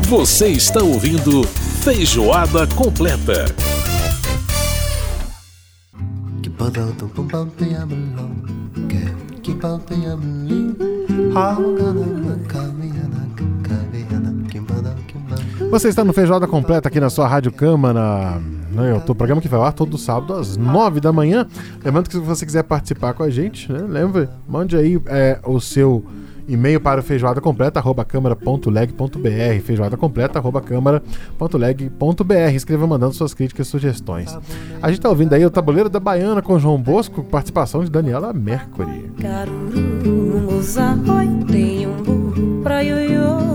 Você está ouvindo Feijoada Completa. Você está no Feijoada Completa aqui na sua Rádio Câmara. O programa que vai lá todo sábado às 9 da manhã. Lembrando que se você quiser participar com a gente, né, lembre, mande aí o seu e-mail para o feijoadacompleta@câmara.leg.br, feijoadacompleta@câmara.leg.br. Escreva mandando suas críticas e sugestões. A gente está ouvindo aí o Tabuleiro da Baiana com João Bosco, participação de Daniela Mercury. Caruru, moça, oi, tem um burro pra ioiô.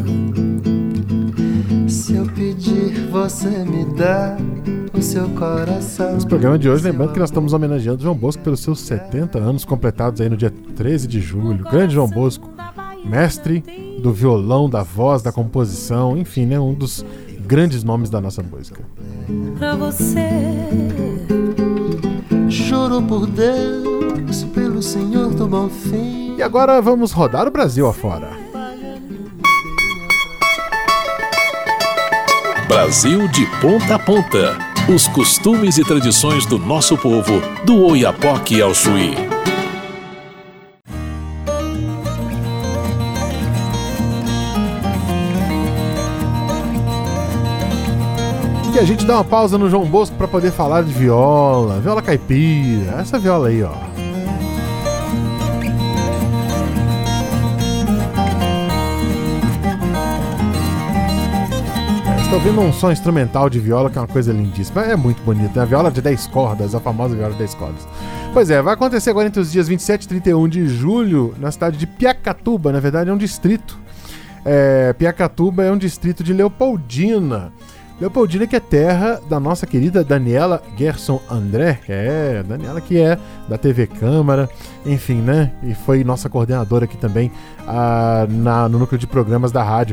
Se eu pedir, você me dá o seu coração. Esse programa de hoje, lembrando que nós estamos homenageando João Bosco pelos seus 70 anos, completados aí no dia 13 de julho. Grande João Bosco, mestre do violão, da voz, da composição, enfim, né, um dos grandes nomes da nossa música. Pra você, juro por Deus, pelo Senhor do Bom Fim. E agora vamos rodar o Brasil afora. Brasil de ponta a ponta. Os costumes e tradições do nosso povo, do Oiapoque ao Chuí. E a gente dá uma pausa no João Bosco para poder falar de viola caipira, essa viola aí, ó. Estou ouvindo um som instrumental de viola que é uma coisa lindíssima. É muito bonito, né? A viola de 10 cordas, a famosa viola de 10 cordas. Pois é, vai acontecer agora entre os dias 27 e 31 de julho na cidade de Piacatuba. Na verdade é um distrito. Piacatuba é um distrito de Leopoldina. Leopoldina, que é terra da nossa querida Daniela Gerson André. Daniela que é da TV Câmara, enfim, né? E foi nossa coordenadora aqui também no núcleo de programas da rádio.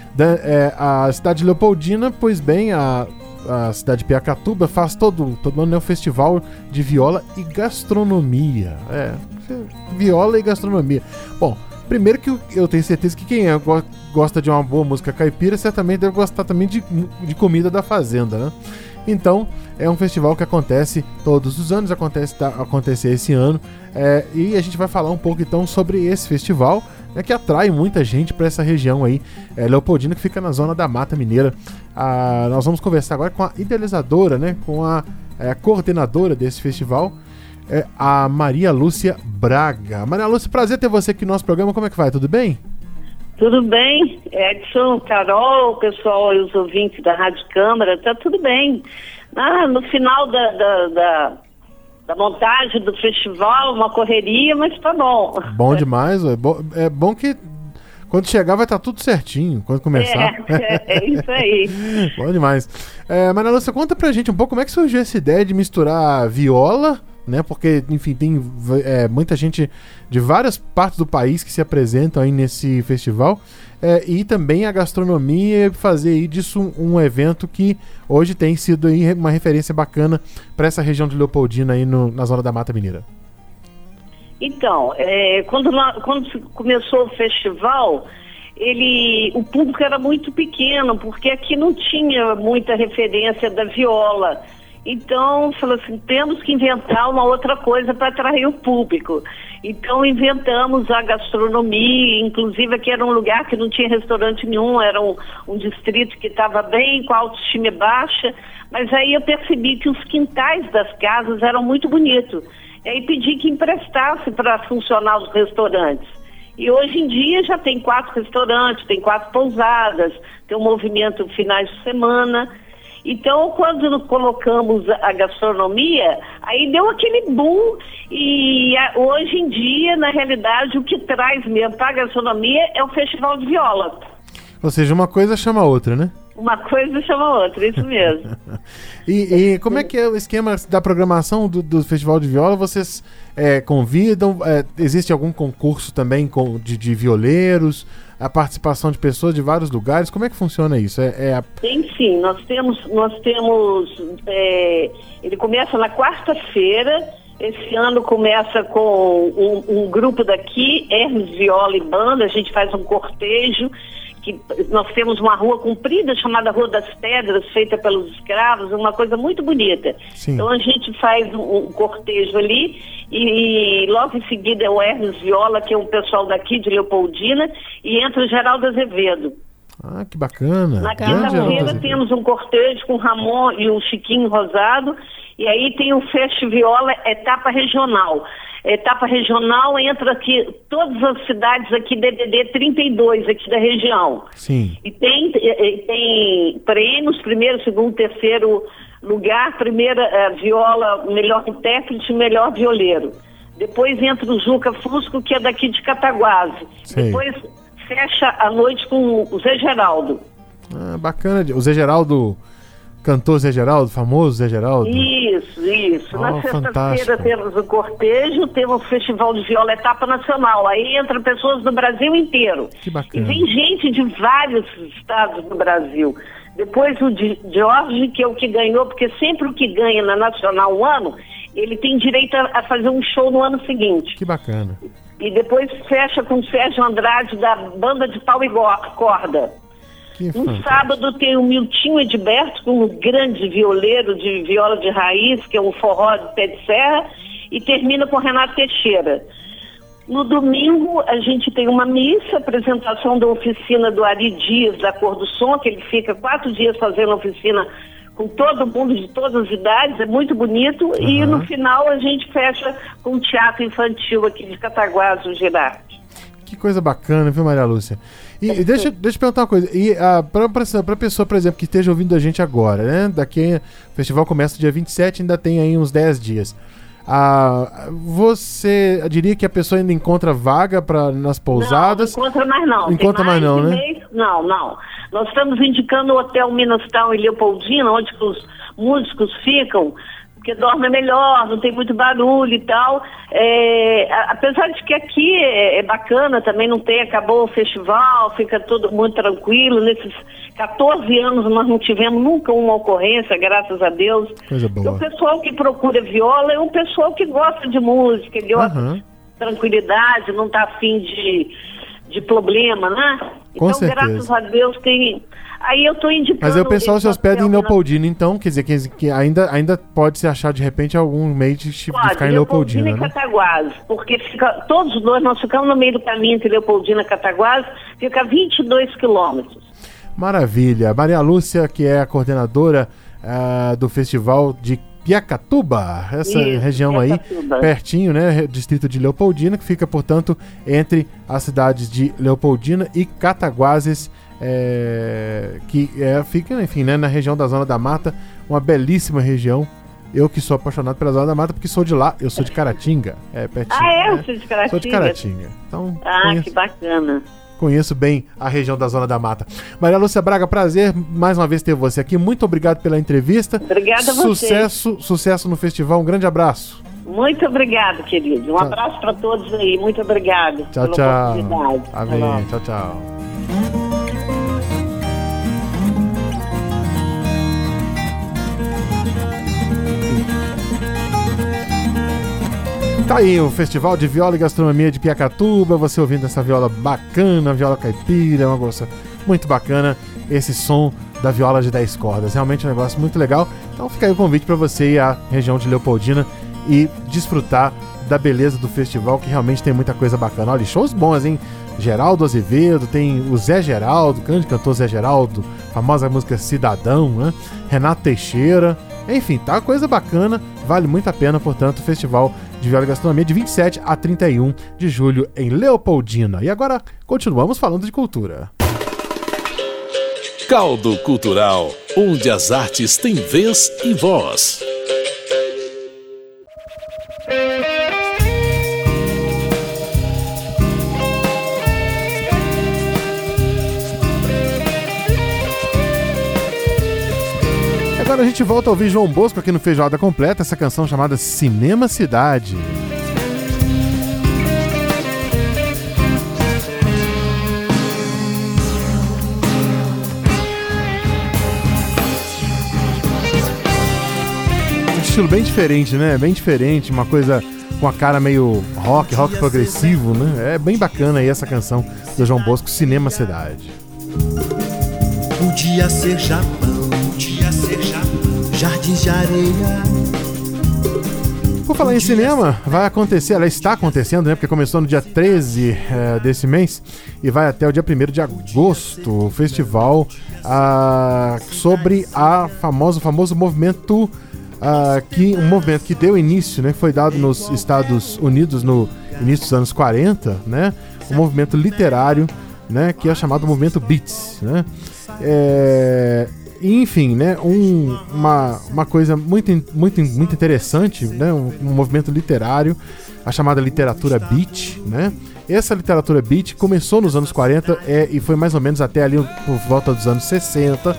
A cidade de Leopoldina, pois bem, a cidade de Piacatuba faz todo ano um festival de viola e gastronomia. Viola e gastronomia. Bom, primeiro que eu tenho certeza que quem gosta de uma boa música caipira certamente deve gostar também de comida da fazenda, né? Então, é um festival que acontece todos os anos, acontecer esse ano, e a gente vai falar um pouco então sobre esse festival, né, que atrai muita gente para essa região aí, Leopoldina, que fica na zona da Mata Mineira. Nós vamos conversar agora com a idealizadora, né, com a coordenadora desse festival, a Maria Lúcia Braga. Maria Lúcia, prazer ter você aqui no nosso programa, como é que vai? Tudo bem? Tudo bem, Edson, Carol, o pessoal e os ouvintes da Rádio Câmara, tá tudo bem. No final da montagem do festival, uma correria, mas tá bom. Bom demais, é bom que quando chegar vai estar tudo certinho, quando começar. É isso aí. Bom demais. Maria Lúcia, conta pra gente um pouco como é que surgiu essa ideia de misturar viola, né? Porque, enfim, tem muita gente de várias partes do país que se apresentam aí nesse festival, e também a gastronomia, fazer aí disso um evento que hoje tem sido aí uma referência bacana para essa região de Leopoldina aí na zona da Mata Mineira. Então, quando começou o festival, o público era muito pequeno, porque aqui não tinha muita referência da viola. Então, falou assim, temos que inventar uma outra coisa para atrair o público. Então, inventamos a gastronomia, inclusive aqui era um lugar que não tinha restaurante nenhum, era um distrito que estava bem, com a autoestima baixa, mas aí eu percebi que os quintais das casas eram muito bonitos. E aí pedi que emprestasse para funcionar os restaurantes. E hoje em dia já tem 4 restaurantes, tem 4 pousadas, tem um movimento finais de semana. Então, quando colocamos a gastronomia, aí deu aquele boom e hoje em dia, na realidade, o que traz mesmo para a gastronomia é o Festival de Viola. Ou seja, uma coisa chama a outra, né? Uma coisa chama a outra, isso mesmo. E como é que é o esquema da programação do Festival de Viola? Vocês convidam? Existe algum concurso também de violeiros? A participação de pessoas de vários lugares? Como é que funciona isso? Tem sim, nós temos ele começa na quarta-feira Esse ano começa com um grupo daqui, Hermes Viola e Banda. A gente faz um cortejo, que nós temos uma rua comprida chamada Rua das Pedras, feita pelos escravos, uma coisa muito bonita. Sim. Então a gente faz um cortejo ali e logo em seguida é o Hermes Viola, que é um pessoal daqui de Leopoldina, e entra o Geraldo Azevedo. Ah, que bacana. Na Grande Geraldo quinta-feira Azevedo. temos um cortejo com o Ramon e o Chiquinho Rosado, e aí tem o Festiviola Etapa Regional. Etapa Regional entra aqui, todas as cidades aqui, DDD 32, aqui da região. Sim. E tem prêmios, primeiro, segundo, terceiro lugar, primeira viola, melhor intérprete, melhor violeiro. Depois entra o Juca Fusco, que é daqui de Cataguases. Sei. Depois fecha a noite com o Zé Geraldo. Ah, bacana. O Zé Geraldo, cantor Zé Geraldo, famoso Zé Geraldo. Isso. Na sexta-feira fantástico. temos o cortejo, temos o Festival de Viola Etapa Nacional. Aí entra pessoas do Brasil inteiro. Que E bacana. vem gente de vários estados do Brasil. Depois o Jorge, que é o que ganhou, porque sempre o que ganha na Nacional um ano, ele tem direito a fazer um show no ano seguinte. Que bacana. E depois fecha com o Sérgio Andrade, da Banda de Pau e Corda. Que No fantástico. sábado tem o Miltinho Edberto, um grande violeiro de viola de raiz, que é um forró de pé de serra, e termina com Renato Teixeira. No domingo a gente tem uma missa, apresentação da oficina do Ari Dias, da Cor do Som, que ele fica 4 dias fazendo oficina com todo mundo de todas as idades, é muito bonito, e no final a gente fecha com um teatro infantil aqui de Cataguases, o Girardi. Que coisa bacana, viu, Maria Lúcia? E deixa eu perguntar uma coisa. E pra pessoa, por exemplo, que esteja ouvindo a gente agora, né? Daqui o festival começa dia 27, ainda tem aí uns 10 dias. Você diria que a pessoa ainda encontra vaga nas pousadas? Não encontra mais não. Encontra Tem mais não, de né? mês. Não. Nós estamos indicando o Hotel Minas Town em Leopoldina, onde que os músicos ficam, porque dorme melhor, não tem muito barulho e tal. Apesar de que aqui é bacana, também acabou o festival, fica tudo muito tranquilo. Nesses 14 anos nós não tivemos nunca uma ocorrência, graças a Deus. Coisa boa. O pessoal que procura viola é um pessoal que gosta de música, que gosta de tranquilidade, não está afim de problema, né? Com então, certeza. graças a Deus, tem... Aí eu estou indicando... Mas aí o pessoal se esse hospeda em hotel, Leopoldina, então, quer dizer, que ainda pode se achar de repente algum meio de ficar em Leopoldina, e né? Cataguases, porque todos nós ficamos no meio do caminho entre Leopoldina e Cataguases, fica a 22 quilômetros. Maravilha. Maria Lúcia, que é a coordenadora do Festival de Piacatuba, essa Isso, região Piacatuba. aí, pertinho, né? Distrito de Leopoldina, que fica, portanto, entre as cidades de Leopoldina e Cataguases, fica, enfim, né, na região da Zona da Mata, uma belíssima região. Eu que sou apaixonado pela Zona da Mata, porque sou de lá, eu sou de Caratinga, pertinho. Eu né? sou de Caratinga? Sou de Caratinga. Então, Que bacana. conheço bem a região da Zona da Mata. Maria Lúcia Braga, prazer mais uma vez ter você aqui. Muito obrigado pela entrevista. Obrigada a você. Sucesso no festival. Um grande abraço. Muito obrigado, querido. Um abraço para todos aí. Muito obrigado Tchau, pela tchau. oportunidade. Amém. Olá. Tchau, tchau. Tá aí o Festival de Viola e Gastronomia de Piacatuba, você ouvindo essa viola bacana, viola caipira, uma coisa muito bacana, esse som da viola de 10 cordas, realmente um negócio muito legal. Então fica aí o convite para você ir à região de Leopoldina e desfrutar da beleza do festival, que realmente tem muita coisa bacana. Olha, shows bons, hein? Geraldo Azevedo, tem o Zé Geraldo, grande cantor Zé Geraldo, famosa música Cidadão, né? Renato Teixeira, enfim, tá coisa bacana, vale muito a pena, portanto, o Festival de Viola e Gastronomia de 27 a 31 de julho em Leopoldina. E agora continuamos falando de cultura. Caldo Cultural, onde as artes têm vez e voz. Agora a gente volta a ouvir João Bosco aqui no Feijoada Completa, essa canção chamada Cinema Cidade. estilo bem diferente, né? Bem diferente, uma coisa com a cara meio rock progressivo, né? É bem bacana aí essa canção do João Bosco, Cinema Cidade. Podia ser Japão, jardins de areia. Por falar em cinema, vai acontecer, ela está acontecendo, né? Porque começou no dia 13 desse mês e vai até o dia 1º de agosto, o festival sobre o famoso movimento, um movimento que deu início, né? Foi dado nos Estados Unidos no início dos anos 40, né? Um movimento literário, né? Que é chamado movimento Beats, né? Enfim, né, uma coisa muito interessante, né, um movimento literário, a chamada literatura beat, né? Essa literatura beat começou nos anos 40 e foi mais ou menos até ali por volta dos anos 60,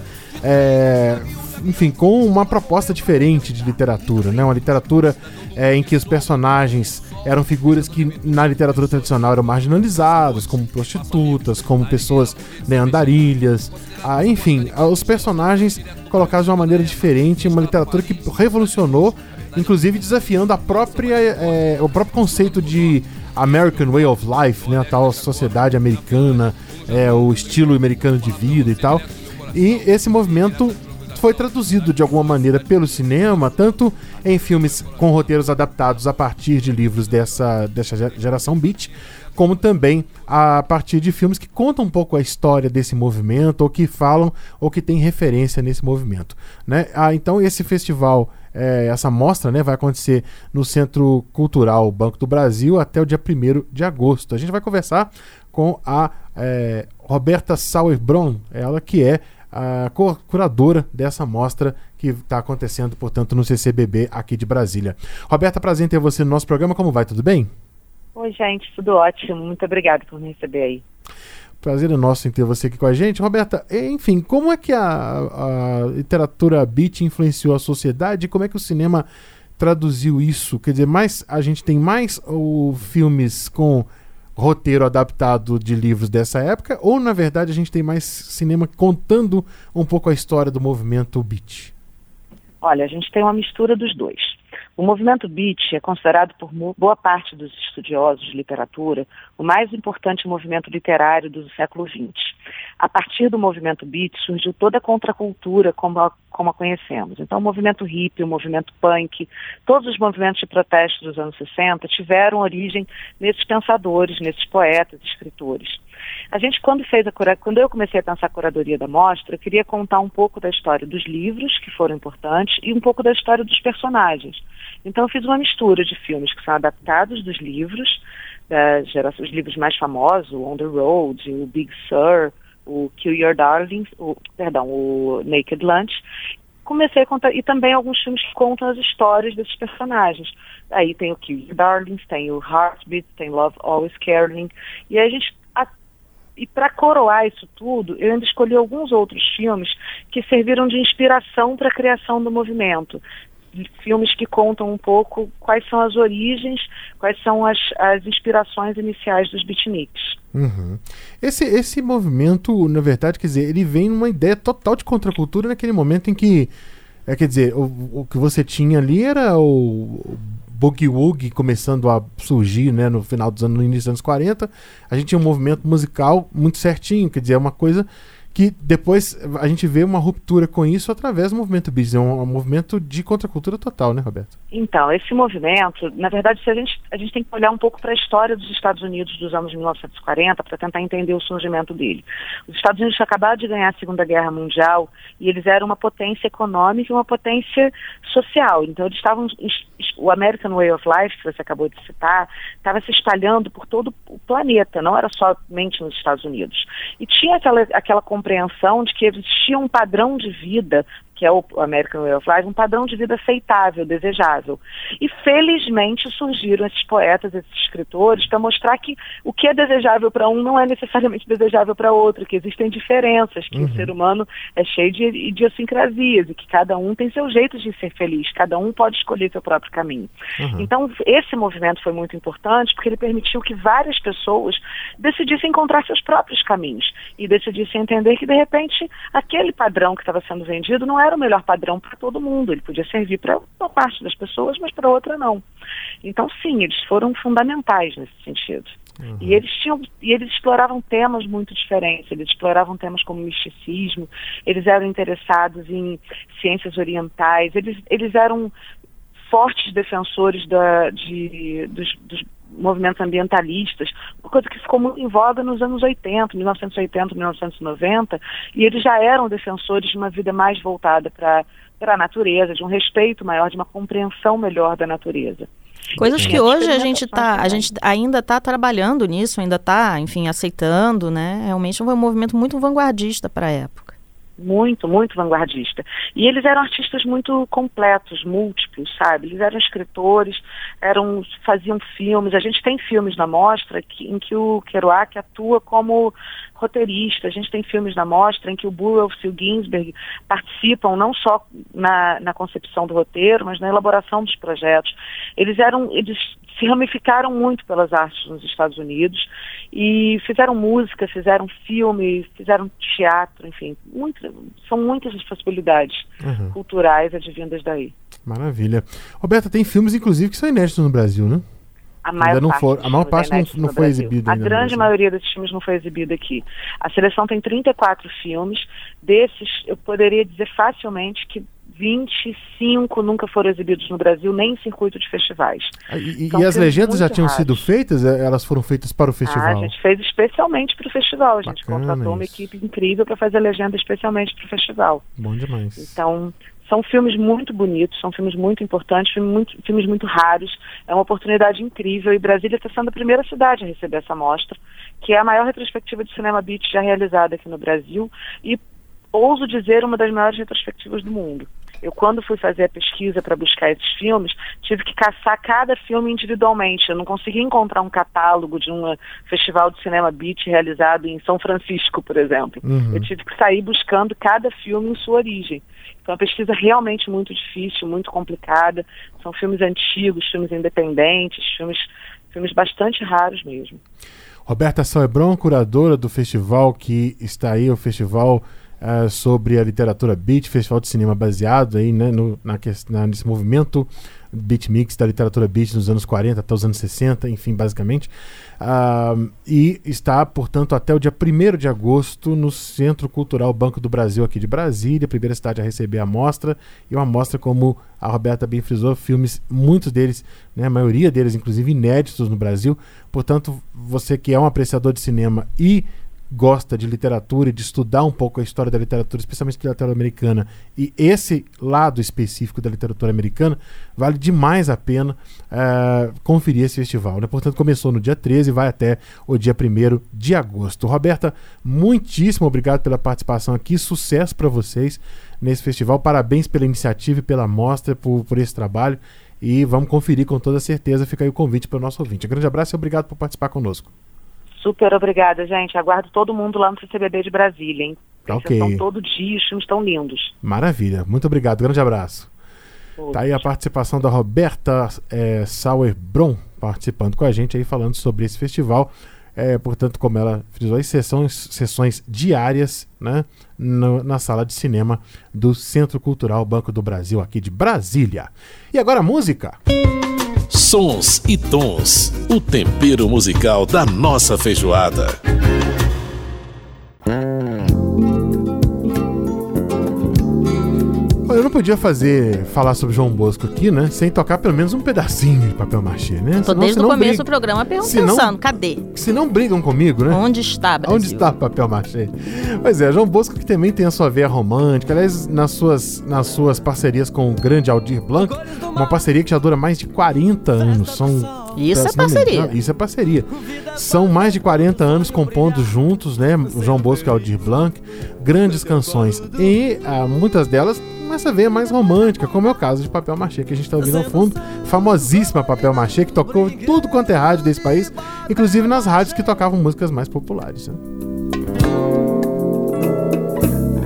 enfim, com uma proposta diferente de literatura, né? Uma literatura em que os personagens eram figuras que na literatura tradicional eram marginalizadas, como prostitutas, como pessoas, né, andarilhas, enfim, os personagens colocados de uma maneira diferente, uma literatura que revolucionou, inclusive desafiando o próprio conceito de American Way of Life, né, a tal sociedade americana, o estilo americano de vida e tal. E esse movimento foi traduzido de alguma maneira pelo cinema, tanto em filmes com roteiros adaptados a partir de livros dessa geração beat, como também a partir de filmes que contam um pouco a história desse movimento, ou que falam, ou que tem referência nesse movimento, né? Então esse festival, essa mostra, né, vai acontecer no Centro Cultural Banco do Brasil até o dia 1º de agosto. A gente vai conversar com a Roberta Sauerbrunn, ela que é a curadora dessa mostra que está acontecendo, portanto, no CCBB aqui de Brasília. Roberta, prazer em ter você no nosso programa. Como vai? Tudo bem? Oi, gente, tudo ótimo. Muito obrigada por me receber aí. Prazer é nosso em ter você aqui com a gente. Roberta, enfim, como é que a literatura beat influenciou a sociedade? Como é que o cinema traduziu isso? Quer dizer, a gente tem mais filmes com roteiro adaptado de livros dessa época, ou na verdade a gente tem mais cinema contando um pouco a história do movimento beat? Olha, a gente tem uma mistura dos dois. O movimento beat é considerado por boa parte dos estudiosos de literatura o mais importante movimento literário do século XX. A partir do movimento beat surgiu toda a contracultura como a conhecemos. Então o movimento hippie, o movimento punk, todos os movimentos de protesto dos anos 60 tiveram origem nesses pensadores, nesses poetas, escritores. A gente, quando eu comecei a pensar a curadoria da mostra, eu queria contar um pouco da história dos livros, que foram importantes, e um pouco da história dos personagens. Então eu fiz uma mistura de filmes que são adaptados dos livros, os livros mais famosos, o On the Road, o Big Sur, o Kill Your Darlings, o Naked Lunch. Comecei a contar, e também alguns filmes que contam as histórias desses personagens. Aí tem o Kill Your Darlings, tem o Heartbeat, tem Love Always Caring, e aí e para coroar isso tudo, eu ainda escolhi alguns outros filmes que serviram de inspiração para a criação do movimento. Filmes que contam um pouco quais são as origens, quais são as inspirações iniciais dos beatniks. Uhum. Esse movimento, na verdade, quer dizer, ele vem numa ideia total de contracultura naquele momento em que, quer dizer, o que você tinha ali era o Boogie Woogie começando a surgir, né, no início dos anos 40, a gente tinha um movimento musical muito certinho, quer dizer, é uma coisa que depois a gente vê uma ruptura com isso através do movimento beat, é um movimento de contracultura total, né, Roberto? Então, esse movimento, na verdade, a gente tem que olhar um pouco para a história dos Estados Unidos dos anos 1940 para tentar entender o surgimento dele. Os Estados Unidos acabaram de ganhar a Segunda Guerra Mundial e eles eram uma potência econômica e uma potência social. Então, o American Way of Life, que você acabou de citar, estava se espalhando por todo o planeta, não era somente nos Estados Unidos. E tinha aquela compreensão de que existia um padrão de vida, que é o American Way of Life, um padrão de vida aceitável, desejável. E felizmente surgiram esses poetas, esses escritores, para mostrar que o que é desejável para um não é necessariamente desejável para outro, que existem diferenças, que o ser humano é cheio de idiosincrasias e que cada um tem seu jeito de ser feliz, cada um pode escolher seu próprio caminho. Então, esse movimento foi muito importante porque ele permitiu que várias pessoas decidissem encontrar seus próprios caminhos e decidissem entender que, de repente, aquele padrão que estava sendo vendido não era o melhor padrão para todo mundo. Ele podia servir para uma parte das pessoas, mas para outra não. Então, sim, eles foram fundamentais nesse sentido. E eles exploravam temas muito diferentes. Eles exploravam temas como misticismo, eles eram interessados em ciências orientais, eles eram fortes defensores dos movimentos ambientalistas, uma coisa que ficou muito em voga nos anos 80, 1980, 1990, e eles já eram defensores de uma vida mais voltada para a natureza, de um respeito maior, de uma compreensão melhor da natureza. Coisas que hoje a gente ainda está trabalhando nisso, ainda está, enfim, aceitando, né? Realmente foi um movimento muito vanguardista para a época. Muito, muito vanguardista. E eles eram artistas muito completos, múltiplos, sabe? Eles eram escritores, faziam filmes. A gente tem filmes na mostra em que o Kerouac atua como roteirista. A gente tem filmes na mostra em que o Burroughs e o Ginsberg participam não só na concepção do roteiro, mas na elaboração dos projetos. Eles se ramificaram muito pelas artes nos Estados Unidos e fizeram música, fizeram filme, fizeram teatro, enfim, são muitas as possibilidades culturais advindas daí. Maravilha. Roberta, tem filmes, inclusive, que são inéditos no Brasil, né? A maior parte não foi exibida ainda. A grande maioria desses filmes não foi exibida aqui. A seleção tem 34 filmes. Desses, eu poderia dizer facilmente que 25 nunca foram exibidos no Brasil, nem em circuito de festivais. E as legendas já tinham sido feitas? Elas foram feitas para o festival? A gente fez especialmente para o festival. A gente contratou uma equipe incrível para fazer a legenda especialmente para o festival. Bom demais. Então, são filmes muito bonitos, são filmes muito importantes, filmes muito raros. É uma oportunidade incrível e Brasília está sendo a primeira cidade a receber essa mostra, que é a maior retrospectiva de cinema beat já realizada aqui no Brasil e, ouso dizer, uma das maiores retrospectivas do mundo. Eu, quando fui fazer a pesquisa para buscar esses filmes, tive que caçar cada filme individualmente. Eu não consegui encontrar um catálogo de um festival de cinema beat realizado em São Francisco, por exemplo. Eu tive que sair buscando cada filme em sua origem. Então, é uma pesquisa realmente muito difícil, muito complicada. São filmes antigos, filmes independentes, filmes bastante raros mesmo. Roberta Sauerbrunn, curadora do festival que está aí, o festival sobre a literatura beat, festival de cinema baseado aí, né, nesse movimento beat mix da literatura beat nos anos 40 até os anos 60, enfim, basicamente. E está, portanto, até o dia 1º de agosto no Centro Cultural Banco do Brasil aqui de Brasília, primeira cidade a receber a mostra, e uma mostra, como a Roberta bem frisou, filmes, muitos deles, né, a maioria deles inclusive inéditos no Brasil. Portanto, você que é um apreciador de cinema e gosta de literatura e de estudar um pouco a história da literatura, especialmente da literatura americana, e esse lado específico da literatura americana, vale demais a pena conferir esse festival, né? Portanto, começou no dia 13 e vai até o dia 1º de agosto. Roberta, muitíssimo obrigado pela participação aqui, sucesso para vocês nesse festival, parabéns pela iniciativa e pela mostra, por esse trabalho, e vamos conferir com toda certeza. Fica aí o convite para o nosso ouvinte. Um grande abraço e obrigado por participar conosco. Super obrigada, gente. Aguardo todo mundo lá no CCBB de Brasília, hein? Ok. Estão todo dia, os filmes estão lindos. Maravilha. Muito obrigado. Grande abraço. Tá aí a participação da Roberta Sauerbrunn participando com a gente aí, falando sobre esse festival. Portanto, como ela frisou, as sessões diárias, né, na sala de cinema do Centro Cultural Banco do Brasil, aqui de Brasília. E agora a música. Sons e tons, o tempero musical da nossa feijoada. Eu não podia falar sobre João Bosco aqui, né, sem tocar pelo menos um pedacinho de papel machê, né? Tô desde o começo do programa pensando, cadê? Se não brigam comigo, né? Onde está, Brasil? Onde está papel machê? Pois é, João Bosco, que também tem a sua veia romântica, aliás, nas suas parcerias com o grande Aldir Blanc, uma parceria que já dura mais de 40 anos. Isso é parceria. Isso é parceria. São mais de 40 anos compondo juntos, né? O João Bosco e Aldir Blanc, grandes canções. E muitas delas essa veia mais romântica, como é o caso de Papel Machê, que a gente está ouvindo ao fundo. Famosíssima Papel Machê, que tocou em tudo quanto é rádio desse país, inclusive nas rádios que tocavam músicas mais populares, né?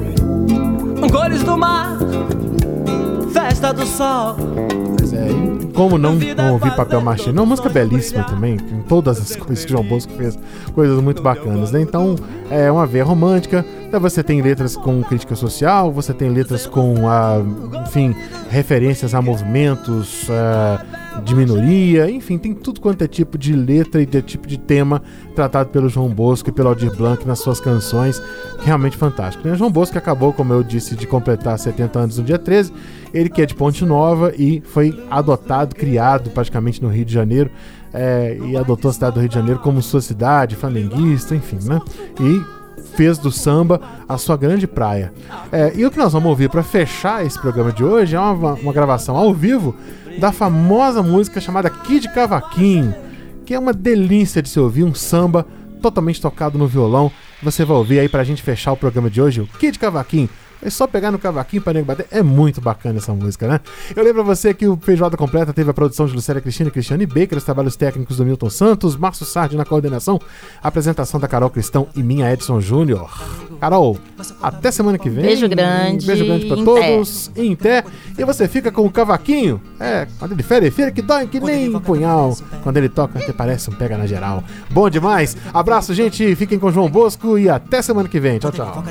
Cores do mar, festa do sol. Mas como não ouvir Papel Machê? Não, uma música belíssima também, com todas as coisas que João Bosco fez, coisas muito bacanas, né? Então, é uma veia romântica, então você tem letras com crítica social, você tem letras com, enfim, referências a movimentos de minoria, enfim, tem tudo quanto é tipo de letra e de tipo de tema tratado pelo João Bosco e pelo Aldir Blanc nas suas canções, realmente fantástico, né? João Bosco acabou, como eu disse, de completar 70 anos no dia 13, ele que é de Ponte Nova e foi adotado, criado praticamente no Rio de Janeiro, e adotou a cidade do Rio de Janeiro como sua cidade, flamenguista, enfim, né? E fez do samba a sua grande praia. E o que nós vamos ouvir para fechar esse programa de hoje é uma gravação ao vivo da famosa música chamada Kid Cavaquinho, que é uma delícia de se ouvir, um samba totalmente tocado no violão. Você vai ouvir aí pra gente fechar o programa de hoje, o Kid Cavaquinho. É só pegar no cavaquinho para nego bater. É muito bacana essa música, né? Eu lembro a você que o Feijoada Completa teve a produção de Lucélia Cristina e Cristiane Baker, os trabalhos técnicos do Milton Santos, Márcio Sardi na coordenação, a apresentação da Carol Cristão e minha Edson Júnior. Carol, até semana que vem. Beijo grande. Beijo grande pra todos. Em té. E você fica com o cavaquinho. Quando ele fere que dói que nem um punhal. Quando ele toca, até parece um pega na geral. Bom demais. Abraço, gente. Fiquem com o João Bosco e até semana que vem. Tchau, tchau.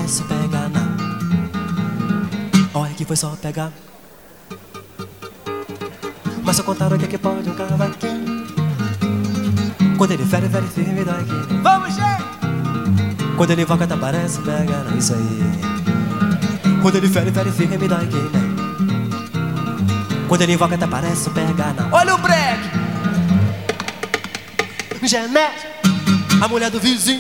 Olha que foi só pegar. Mas só contaram que pode um cavaquinho. Quando ele fere firme daqui. Vamos, gente! Quando ele invoca até parece pegar. Não, isso aí. Quando ele fere firme daqui, né? Quando ele invoca até parece pegar. Não. Olha o break! Genete, a mulher do vizinho.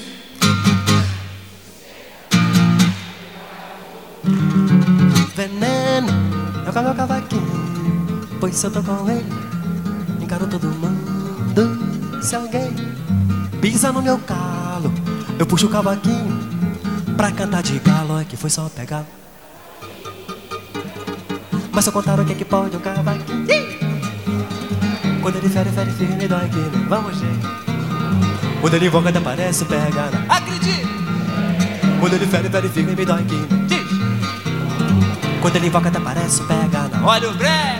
Veneno, é o meu cavaquinho. Pois se eu tô com ele, encaro todo mundo. Se alguém pisa no meu calo, eu puxo o cavaquinho pra cantar de galo. É que foi só pegar. Mas só contaram o que pode um cavaquinho. Quando ele fere firme dói aqui, né? Vamos, gente. Quando ele invoca até parece pegar. Acredite! Quando ele fere firme dói aqui, né? Quando ele invoca até parece pegar. Olha o break!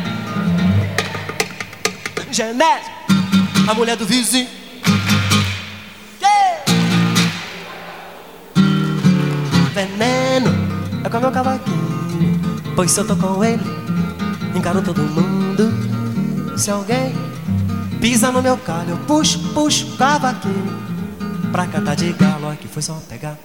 Genete, a mulher do vizinho. Yeah! Veneno, é com o meu cavaquinho. Pois se eu tô com ele, encaro todo mundo. Se alguém pisa no meu calho, eu puxo o cavaquinho pra cantar de galo. Olha que foi só pegar.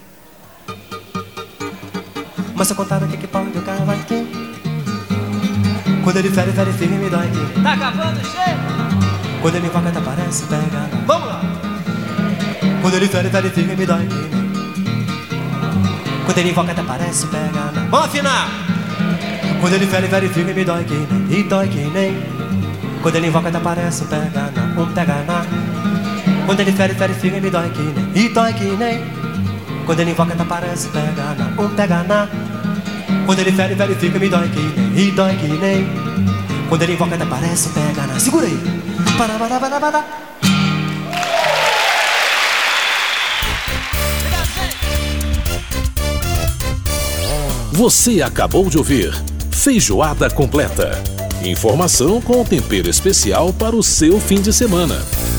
Mas só contaram o que pode o cavaquinho. Quando ele fere firme me dói aqui. Tá acabando, cheio. Quando ele invoca até parece pegar. Vamos lá. Quando ele fere firme me dói aqui. Quando ele invoca até parece pegar. Vamos afinar. Quando ele fere firme me dói aqui. E dói que nem. Quando ele invoca até parece pegar. Pega na. Quando ele fere firme me dói aqui. E dói que nem. Quando ele invoca até parece pegar. Pega na. Quando ele fere fica me dói que nem. E dói que nem. Quando ele invoca até parece pegar na. Segura aí. Para. Você acabou de ouvir Feijoada Completa. Informação com tempero especial para o seu fim de semana.